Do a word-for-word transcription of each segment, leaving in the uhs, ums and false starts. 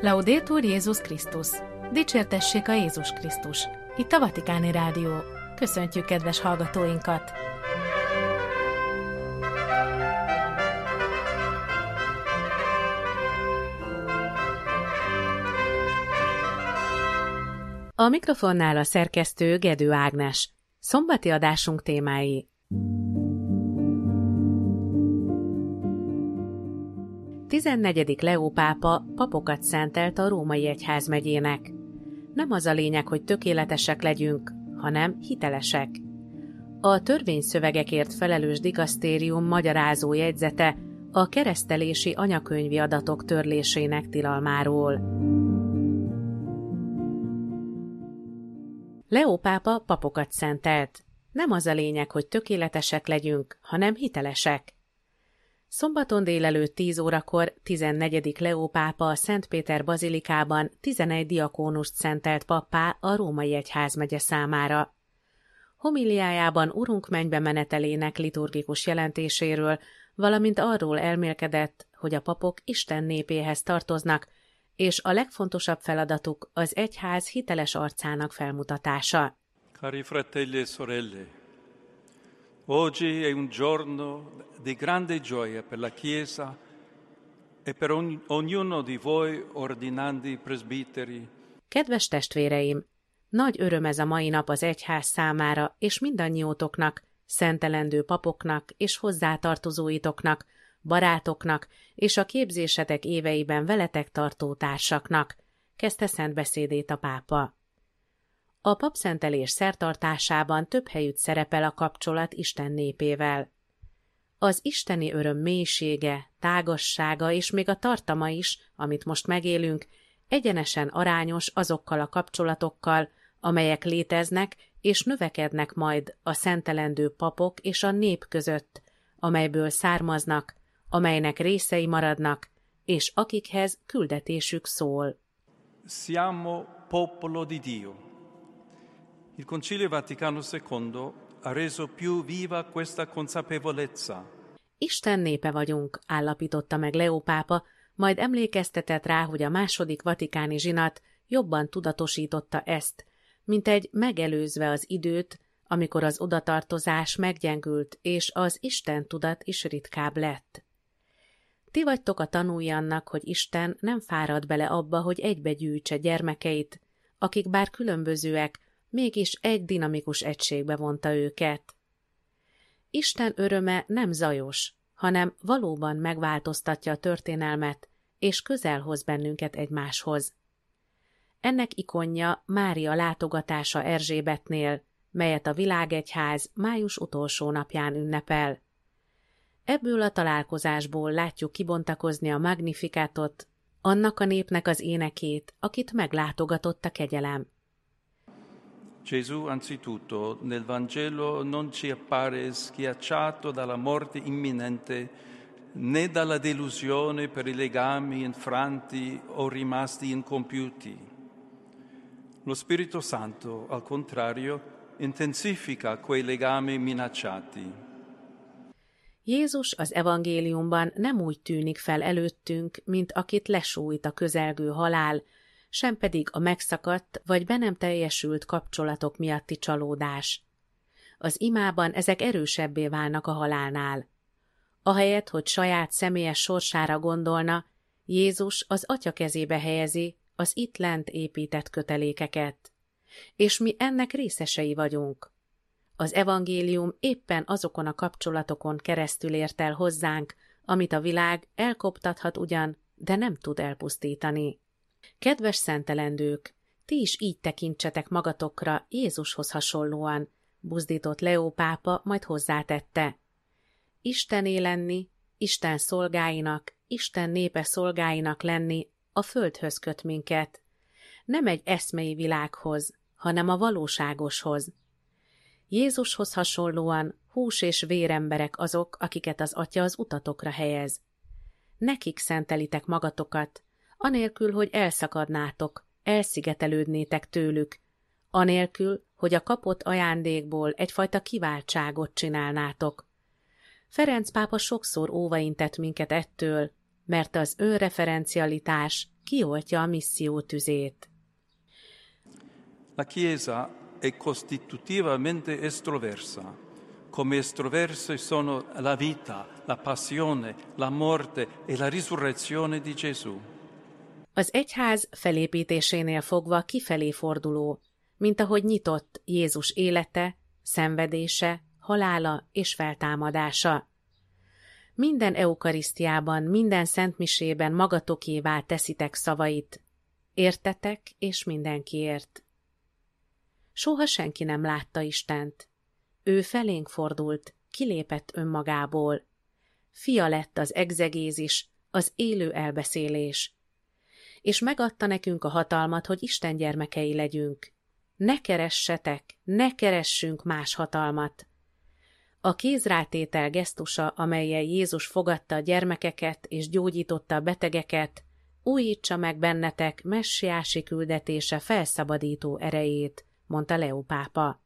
Laudetur Jézus Krisztus! Dicsértessék a Jézus Krisztus! Itt a Vatikáni Rádió. Köszöntjük kedves hallgatóinkat! A mikrofonnál a szerkesztő Gedő Ágnes. Szombati adásunk témái. tizennegyedik Leó pápa papokat szentelt a római egyházmegyének. Nem az a lényeg, hogy tökéletesek legyünk, hanem hitelesek. A törvényszövegekért felelős dikasztérium magyarázó jegyzete a keresztelési anyakönyvi adatok törlésének tilalmáról. Leó pápa papokat szentelt. Nem az a lényeg, hogy tökéletesek legyünk, hanem hitelesek. Szombaton délelőtt tíz órakor tizennegyedik Leó pápa a Szent Péter bazilikában tizenegy diakónust szentelt pappá a római egyházmegye számára. Homiliájában Urunk mennybe menetelének liturgikus jelentéséről, valamint arról elmélkedett, hogy a papok Isten népéhez tartoznak, és a legfontosabb feladatuk az egyház hiteles arcának felmutatása. Cari fratelli e sorelle, oggi è un giorno di grande gioia per la Chiesa e per ognuno di voi ordinandi presbiteri. Kedves testvéreim! Nagy öröm ez a mai nap az egyház számára, és mindannyiótoknak, szentelendő papoknak és hozzátartozóitoknak, barátoknak és a képzésetek éveiben veletek tartó társaknak, kezdte szent beszédét a pápa. A papszentelés szertartásában több helyütt szerepel a kapcsolat Isten népével. Az isteni öröm mélysége, tágassága és még a tartama is, amit most megélünk, egyenesen arányos azokkal a kapcsolatokkal, amelyek léteznek és növekednek majd a szentelendő papok és a nép között, amelyből származnak, amelynek részei maradnak, és akikhez küldetésük szól. Siamo popolo di Dio. Il Concilio Vaticano secondo ha reso più viva questa consapevolezza. Isten népe vagyunk, állapította meg Leó pápa, majd emlékeztetett rá, hogy a második vatikáni zsinat jobban tudatosította ezt, mint egy megelőzve az időt, amikor az odatartozás meggyengült, és az Isten tudat is ritkább lett. Ti vagytok a tanúi annak, hogy Isten nem fárad bele abba, hogy egybegyűjtse gyermekeit, akik bár különbözőek, mégis egy dinamikus egységbe vonta őket. Isten öröme nem zajos, hanem valóban megváltoztatja a történelmet, és közel hoz bennünket egymáshoz. Ennek ikonja Mária látogatása Erzsébetnél, melyet a világegyház május utolsó napján ünnepel. Ebből a találkozásból látjuk kibontakozni a Magnificatot, annak a népnek az énekét, akit meglátogatott a kegyelem. Gesù anzitutto nel Vangelo non ci appare schiacciato dalla morte imminente né dalla delusione per i legami infranti o rimasti incompiuti. Lo Spirito Santo, al contrario, intensifica quei legami minacciati. Jézus az evangéliumban nem úgy tűnik fel előttünk, mint akit lesújt a közelgő halál, sem pedig a megszakadt vagy be nem teljesült kapcsolatok miatti csalódás. Az imában ezek erősebbé válnak a halálnál. Ahelyett, hogy saját személyes sorsára gondolna, Jézus az Atya kezébe helyezi az itt lent épített kötelékeket. És mi ennek részesei vagyunk. Az evangélium éppen azokon a kapcsolatokon keresztül ért el hozzánk, amit a világ elkoptathat ugyan, de nem tud elpusztítani. Kedves szentelendők, ti is így tekintsetek magatokra Jézushoz hasonlóan, buzdított Leó pápa, majd hozzátette. Istené lenni, Isten szolgáinak, Isten népe szolgáinak lenni a földhöz köt minket. Nem egy eszmei világhoz, hanem a valóságoshoz. Jézushoz hasonlóan hús és véremberek azok, akiket az Atya az utatokra helyez. Nekik szentelitek magatokat, anélkül, hogy elszakadnátok, elszigetelődnétek tőlük, anélkül, hogy a kapott ajándékból egyfajta kiváltságot csinálnátok. Ferenc pápa sokszor óvaintett minket ettől, mert az önreferencialitás kioltja a misszió tüzét. La Chiesa è costitutivamente estroversa, come estroverse sono la vita, la passione, la morte e la risurrezione di Gesù. Az egyház felépítésénél fogva kifelé forduló, mint ahogy nyitott Jézus élete, szenvedése, halála és feltámadása. Minden eukarisztiában, minden szentmisében magatokévá teszitek szavait. Értetek és mindenkiért. Soha senki nem látta Istent. Ő felénk fordult, kilépett önmagából. Fia lett az egzegézis, az élő elbeszélés. És megadta nekünk a hatalmat, hogy Isten gyermekei legyünk. Ne keressetek, ne keressünk más hatalmat. A kézrátétel gesztusa, amellyel Jézus fogadta a gyermekeket és gyógyította a betegeket, újítsa meg bennetek messiási küldetése felszabadító erejét, mondta Leó pápa.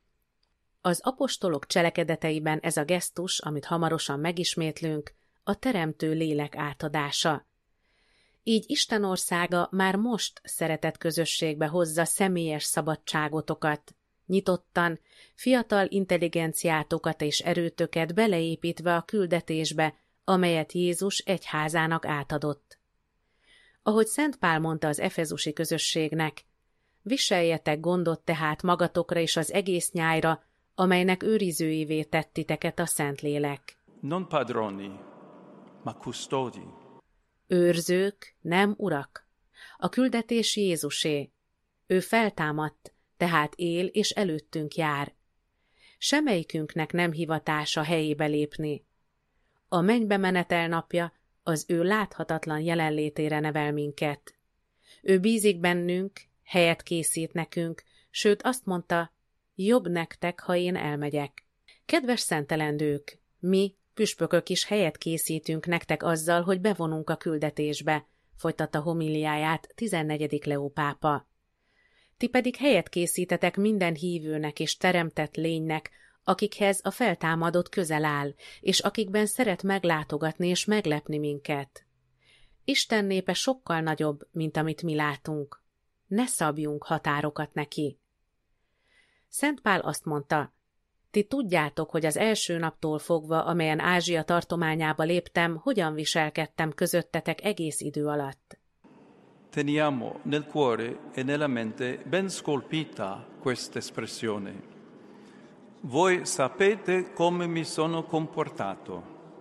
Az apostolok cselekedeteiben ez a gesztus, amit hamarosan megismétlünk, a teremtő lélek átadása. Így Isten országa már most szeretett közösségbe hozza személyes szabadságotokat, nyitottan, fiatal intelligenciátokat és erőtöket beleépítve a küldetésbe, amelyet Jézus egyházának átadott. Ahogy Szent Pál mondta az efezusi közösségnek, viseljetek gondot tehát magatokra és az egész nyájra, amelynek őrizőivé tett titeket a Szentlélek. Non padroni, ma custodi. Őrzők, nem urak. A küldetés Jézusé. Ő feltámadt, tehát él és előttünk jár. Semmelyikünknek nem hivatása helyébe lépni. A mennybe menetel napja az ő láthatatlan jelenlétére nevel minket. Ő bízik bennünk, helyet készít nekünk, sőt azt mondta, jobb nektek, ha én elmegyek. Kedves szentelendők, mi, püspökök is helyet készítünk nektek azzal, hogy bevonunk a küldetésbe, folytatta homiliáját tizennegyedik Leó pápa. Ti pedig helyet készítetek minden hívőnek és teremtett lénynek, akikhez a feltámadott közel áll, és akikben szeret meglátogatni és meglepni minket. Isten népe sokkal nagyobb, mint amit mi látunk. Ne szabjunk határokat neki. Szent Pál azt mondta, ti tudjátok, hogy az első naptól fogva, amelyen Ázsia tartományába léptem, hogyan viselkedtem közöttetek egész idő alatt. Teniamo nel cuore e nella mente ben scolpita questa espressione. Voi sapete come mi sono comportato.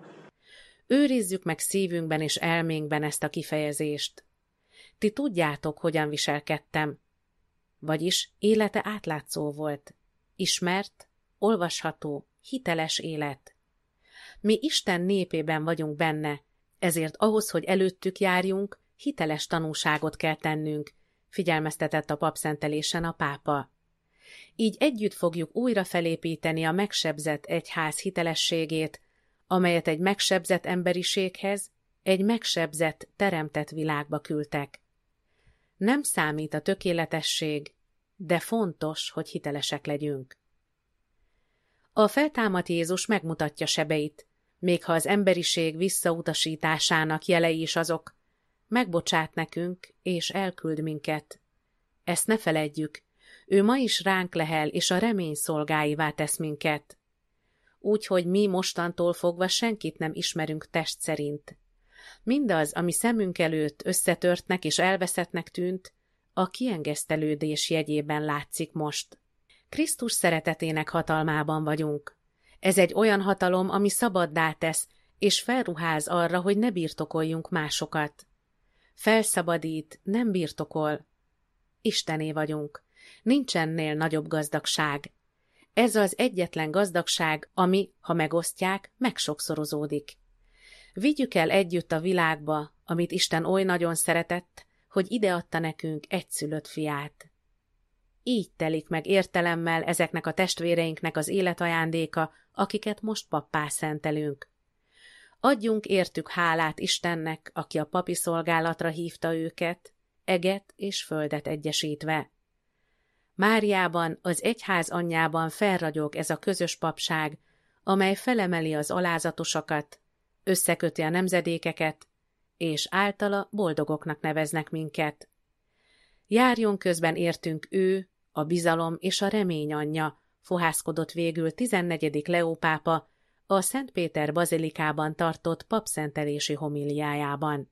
Őrizzük meg szívünkben és elménkben ezt a kifejezést. Ti tudjátok, hogyan viselkedtem. Vagyis élete átlátszó volt. Ismert, olvasható, hiteles élet. Mi Isten népében vagyunk benne, ezért ahhoz, hogy előttük járjunk, hiteles tanúságot kell tennünk, figyelmeztetett a papszentelésen a pápa. Így együtt fogjuk újra felépíteni a megsebzett egyház hitelességét, amelyet egy megsebzett emberiséghez, egy megsebzett, teremtett világba küldtek. Nem számít a tökéletesség, de fontos, hogy hitelesek legyünk. A feltámadt Jézus megmutatja sebeit, még ha az emberiség visszautasításának jelei is azok, megbocsát nekünk, és elküld minket. Ezt ne feledjük, ő ma is ránk lehel, és a remény szolgáivá tesz minket. Úgyhogy mi mostantól fogva senkit nem ismerünk test szerint. Mindaz, ami szemünk előtt összetörtnek és elveszettnek tűnt, a kiengesztelődés jegyében látszik most. Krisztus szeretetének hatalmában vagyunk. Ez egy olyan hatalom, ami szabaddá tesz, és felruház arra, hogy ne birtokoljunk másokat. Felszabadít, nem birtokol. Istené vagyunk. Nincs ennél nagyobb gazdagság. Ez az egyetlen gazdagság, ami, ha megosztják, megsokszorozódik. Vigyük el együtt a világba, amit Isten oly nagyon szeretett, hogy ideadta nekünk egyszülött fiát. Így telik meg értelemmel ezeknek a testvéreinknek az életajándéka, akiket most pappá szentelünk. Adjunk értük hálát Istennek, aki a papi szolgálatra hívta őket, eget és földet egyesítve. Máriában, az egyház anyjában felragyog ez a közös papság, amely felemeli az alázatosakat, összeköti a nemzedékeket, és általa boldogoknak neveznek minket. Járjon közben értünk ő, a bizalom és a remény anyja, fohászkodott végül tizennegyedik Leó pápa a Szent Péter bazilikában tartott papszentelési homiliájában.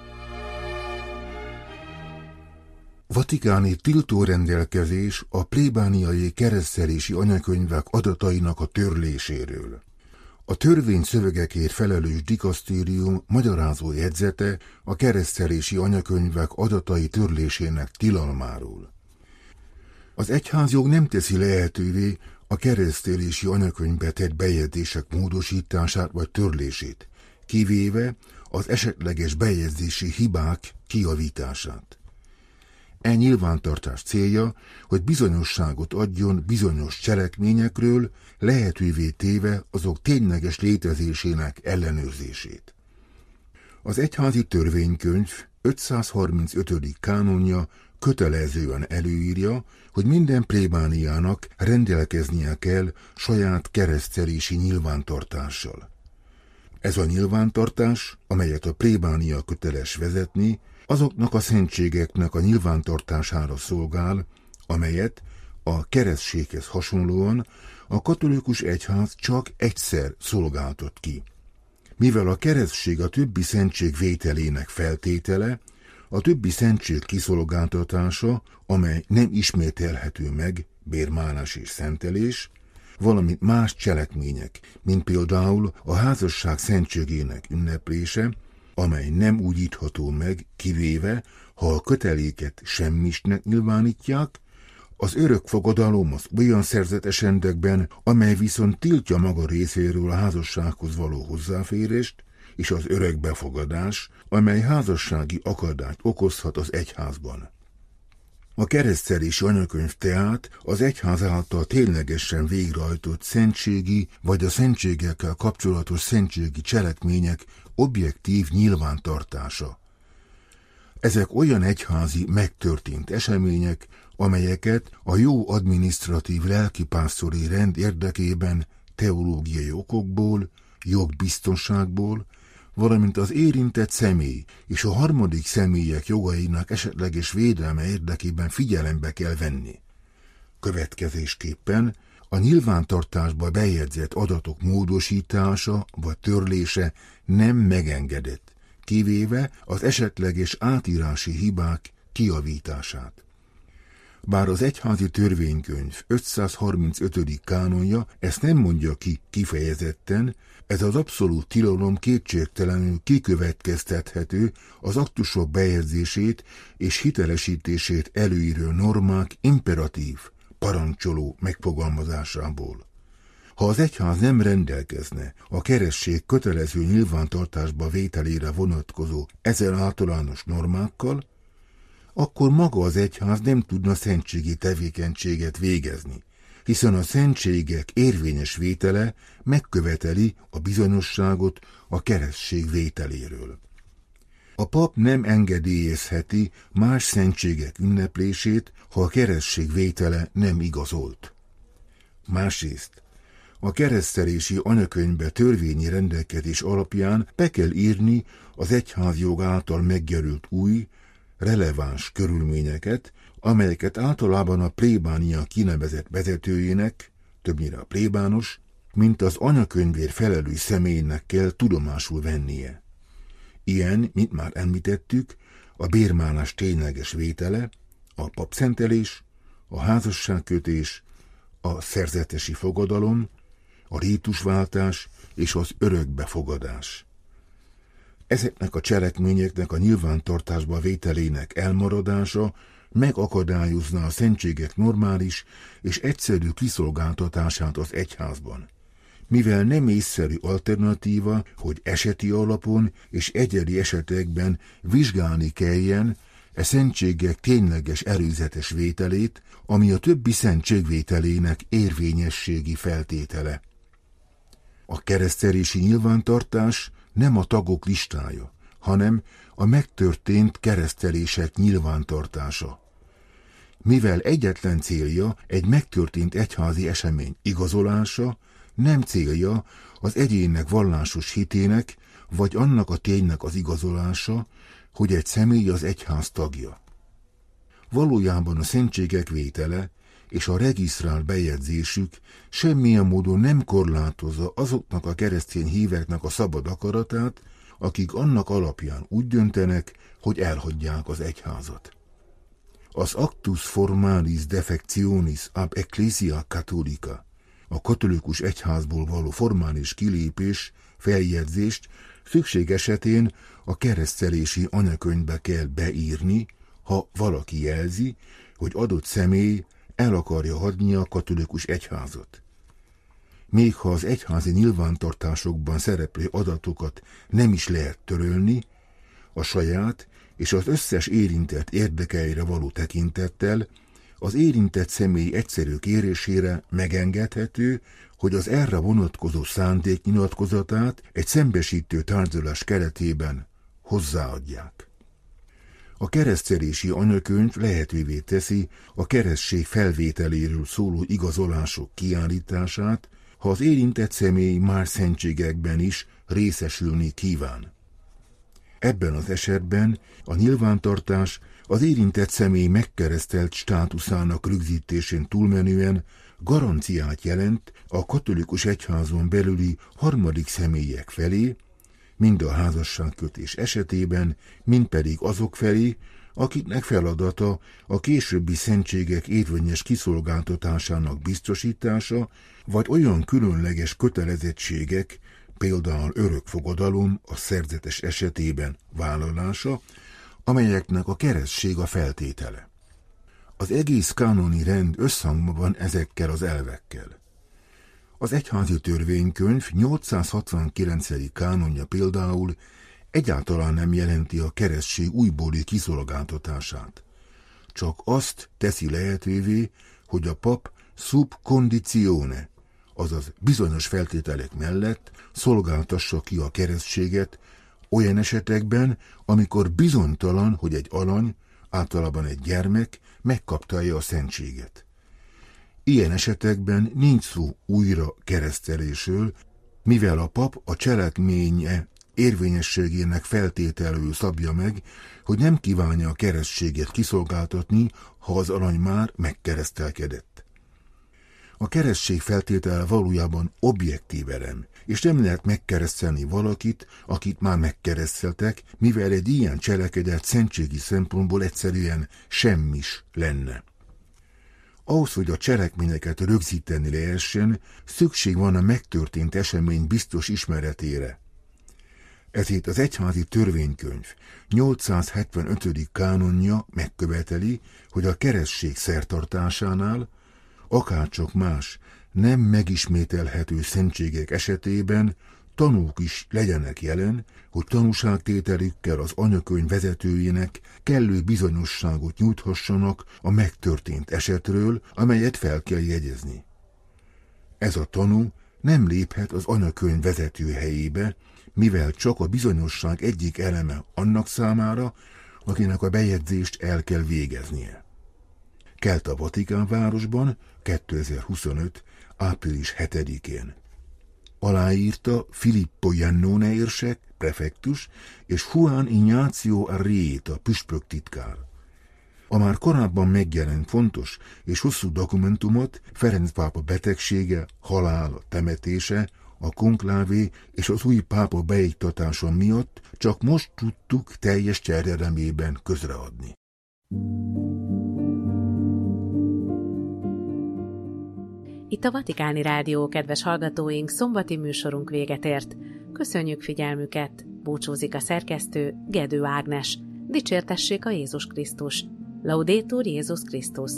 Vatikáni tiltórendelkezés a plébániai keresztelési anyakönyvek adatainak a törléséről. A törvény szövegekért felelős dikasztérium magyarázó jegyzete a keresztelési anyakönyvek adatai törlésének tilalmáról. Az egyházjog nem teszi lehetővé a keresztelési anyakönyvbe tett bejegyzések módosítását vagy törlését, kivéve az esetleges bejegyzési hibák kijavítását. E nyilvántartás célja, hogy bizonyosságot adjon bizonyos cselekményekről, lehetővé téve azok tényleges létezésének ellenőrzését. Az egyházi törvénykönyv ötszázharmincötödik kánonja kötelezően előírja, hogy minden plébániának rendelkeznie kell saját keresztelési nyilvántartással. Ez a nyilvántartás, amelyet a plébánia köteles vezetni, azoknak a szentségeknek a nyilvántartására szolgál, amelyet a keresztséghez hasonlóan a katolikus egyház csak egyszer szolgáltat ki. Mivel a keresztség a többi szentség vételének feltétele, a többi szentség kiszolgáltatása, amely nem ismételhető meg, bérmálás és szentelés, valamint más cselekmények, mint például a házasság szentségének ünneplése, amely nem újítható meg, kivéve, ha a köteléket semmisnek nyilvánítják, az örök fogadalom az olyan szerzetesendekben, amely viszont tiltja maga részéről a házassághoz való hozzáférést, és az örök befogadás, amely házassági akadályt okozhat az egyházban. A keresztelési anyakönyv tehát az egyház által ténylegesen végrehajtott szentségi vagy a szentségekkel kapcsolatos szentségi cselekmények objektív nyilvántartása. Ezek olyan egyházi megtörtént események, amelyeket a jó adminisztratív lelkipásztori rend érdekében teológiai okokból, jogbiztonságból, valamint az érintett személy és a harmadik személyek jogainak esetleges védelme érdekében figyelembe kell venni. Következésképpen a nyilvántartásba bejegyzett adatok módosítása vagy törlése nem megengedett, kivéve az esetleges átírási hibák kijavítását. Bár az egyházi törvénykönyv ötszázharmincötödik kánonja ezt nem mondja ki kifejezetten, ez az abszolút tilalom kétségtelenül kikövetkeztethető az aktusok bejegyzését és hitelesítését előíró normák imperatív, parancsoló megfogalmazásából. Ha az egyház nem rendelkezne a keresztség kötelező nyilvántartásba vételére vonatkozó ezen általános normákkal, akkor maga az egyház nem tudna szentségi tevékenységet végezni, hiszen a szentségek érvényes vétele megköveteli a bizonyosságot a keresztség vételéről. A pap nem engedélyezheti más szentségek ünneplését, ha a keresztség vétele nem igazolt. Másrészt, a keresztelési anyakönyvbe törvényi rendelkezés alapján be kell írni az egyházjog által megjelölt új, releváns körülményeket, amelyeket általában a plébánia kinevezett vezetőjének, többnyire a plébános, mint az anyakönyvért felelős személynek kell tudomásul vennie. Ilyen, mint már említettük, a bérmálás tényleges vétele, a papszentelés, a házasságkötés, a szerzetesi fogadalom, a rítusváltás és az örökbefogadás. Ezeknek a cselekményeknek a nyilvántartásba vételének elmaradása megakadályozna a szentségek normális és egyszerű kiszolgáltatását az egyházban, mivel nem észszerű alternatíva, hogy eseti alapon és egyedi esetekben vizsgálni kelljen e szentségek tényleges előzetes vételét, ami a többi szentség vételének érvényességi feltétele. A keresztelési nyilvántartás nem a tagok listája, hanem a megtörtént keresztelések nyilvántartása. Mivel egyetlen célja egy megtörtént egyházi esemény igazolása, nem célja az egyének vallásos hitének vagy annak a ténynek az igazolása, hogy egy személy az egyház tagja. Valójában a szentségek vétele és a regisztrált bejegyzésük semmilyen módon nem korlátozza azoknak a keresztény híveknek a szabad akaratát, akik annak alapján úgy döntenek, hogy elhagyják az egyházat. Az actus formalis defectionis ab ecclesia catholica, a katolikus egyházból való formális kilépés, feljegyzést szükség esetén a keresztelési anyakönyvbe kell beírni, ha valaki jelzi, hogy adott személy el akarja hagyni a katolikus egyházat. Még ha az egyházi nyilvántartásokban szereplő adatokat nem is lehet törölni, a saját és az összes érintett érdekeire való tekintettel az érintett személy egyszerű kérésére megengedhető, hogy az erre vonatkozó szándéknyilatkozatát egy szembesítő tárgyalás keretében hozzáadják. A keresztelési anyakönyv lehetővé teszi a keresztség felvételéről szóló igazolások kiállítását, ha az érintett személy más szentségekben is részesülni kíván. Ebben az esetben a nyilvántartás az érintett személy megkeresztelt státuszának rögzítésén túlmenően garanciát jelent a katolikus egyházon belüli harmadik személyek felé, mind a házasságkötés esetében, mind pedig azok felé, akiknek feladata a későbbi szentségek érvényes kiszolgáltatásának biztosítása, vagy olyan különleges kötelezettségek, például örökfogadalom a szerzetes esetében vállalása, amelyeknek a keresztség a feltétele. Az egész kánoni rend összhangban van ezekkel az elvekkel. Az egyházi törvénykönyv nyolcszázhatvankilencedik kánonja például egyáltalán nem jelenti a keresztség újbóli kiszolgáltatását. Csak azt teszi lehetővé, hogy a pap sub conditione, azaz bizonyos feltételek mellett szolgáltassa ki a keresztséget olyan esetekben, amikor bizonytalan, hogy egy alany, általában egy gyermek megkaptalja a szentséget. Ilyen esetekben nincs szó újra keresztelésről, mivel a pap a cselekménye érvényességének feltételül szabja meg, hogy nem kívánja a keresztséget kiszolgáltatni, ha az alany már megkeresztelkedett. A keresztség feltétele valójában objektív elem, és nem lehet megkeresztelni valakit, akit már megkereszteltek, mivel egy ilyen cselekedet szentségi szempontból egyszerűen semmis lenne. Ahhoz, hogy a cselekményeket rögzíteni lehessen, szükség van a megtörtént esemény biztos ismeretére. Ezért az egyházi törvénykönyv nyolcszázhetvenötödik kánonja megköveteli, hogy a keresztség szertartásánál, akárcsak más, nem megismételhető szentségek esetében tanúk is legyenek jelen, hogy tanúságtételükkel az anyakönyv vezetőjének kellő bizonyosságot nyújthassanak a megtörtént esetről, amelyet fel kell jegyezni. Ez a tanú nem léphet az anyakönyv vezető helyébe, mivel csak a bizonyosság egyik eleme annak számára, akinek a bejegyzést el kell végeznie. Kelt a Vatikánvárosban kétezer-huszonöt. április hetedikén. Aláírta Filippo Iannone érsek, prefektus, és Juan Ignacio Arrieta, püspök titkár. A már korábban megjelent fontos és hosszú dokumentumot Ferenc pápa betegsége, halála, temetése, a konklávé és az új pápa beiktatása miatt csak most tudtuk teljes terjedelmében közreadni. Itt a Vatikáni Rádió, kedves hallgatóink, szombati műsorunk véget ért. Köszönjük figyelmüket, búcsúzik a szerkesztő, Gedő Ágnes. Dicsértessék a Jézus Krisztus! Laudetur Jézus Krisztus!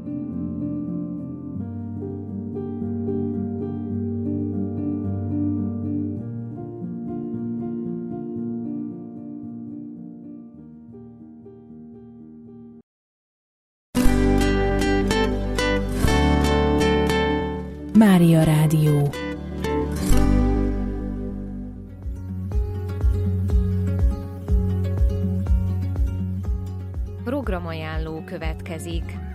Mária Rádió. Programajánló következik.